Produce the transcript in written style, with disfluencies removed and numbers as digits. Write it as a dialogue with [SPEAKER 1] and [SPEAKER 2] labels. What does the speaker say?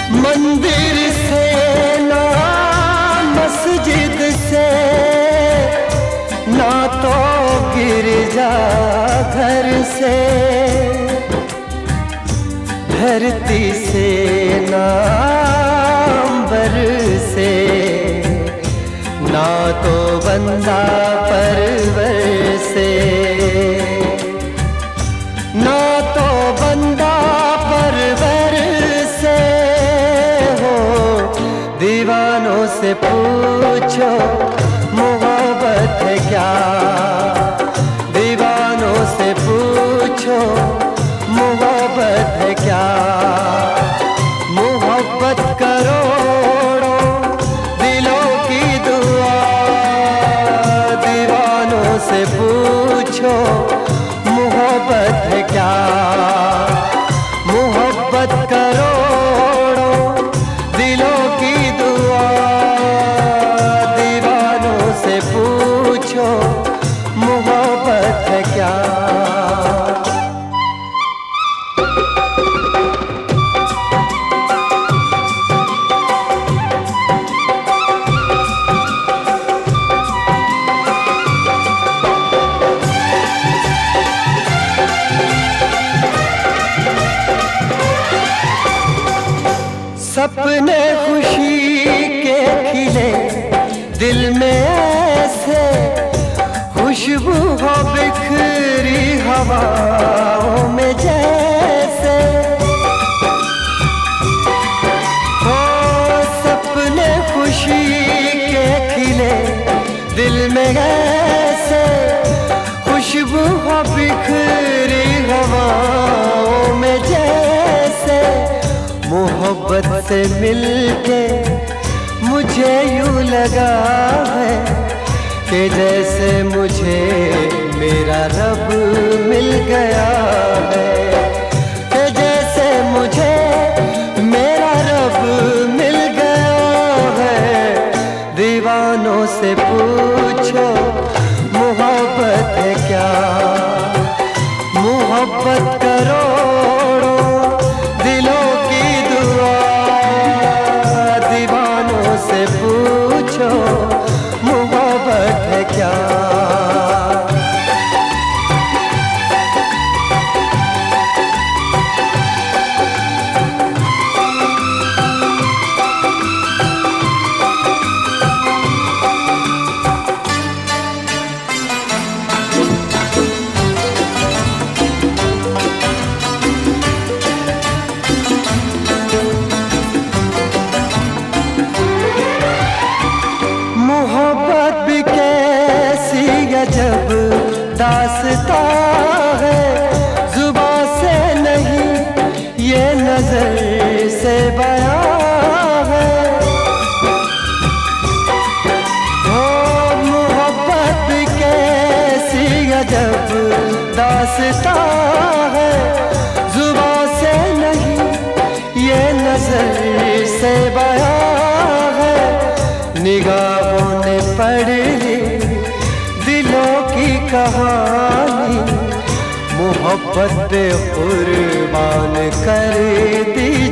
[SPEAKER 1] मंदिर से ना मस्जिद से ना तो गिरजा घर से, धरती से ना अंबर से, ना तो बंदा परवर से, ना तो बंदा परवर से हो। दीवानों से पूछो मोहब्बत है क्या, दीवानों से पूछो मोहब्बत है क्या। मोहब्बत करोड़ों दिलों की दुआ, दीवानों से पूछो मोहब्बत है क्या। मोहब्बत करोड़ों दिलों की दुआ, दीवानों से पूछो मोहब्बत है क्या। सपने खुशी के खिले दिल में ऐसे, खुशबू हो बिखरी हवाओं में जैसे। हो सपने खुशी के खिले दिल में ऐसे, खुशबू हो बिखरी हवाओं में जैसे। मोहब्बत से मिलके मुझे यूं लगा है कि जैसे मुझे मेरा रब मिल गया है, कि जैसे मुझे मेरा रब मिल गया है। दीवानों से पूछो मोहब्बत है क्या। मोहब्बत करोड़ों दिलों की दुआ, दीवानों से पूछो मोहब्बत है क्या। मोहब्बत भी कैसी अजब दास्तां है, जुबां से नहीं ये नजर से बयां है। हो मोहब्बत भी कैसी अजब दास्तां है, जुबां से नहीं ये नजर से बयां है। निगाहों ने पढ़ ली दिलों की कहानी, मोहब्बत पे कुर्बान कर दी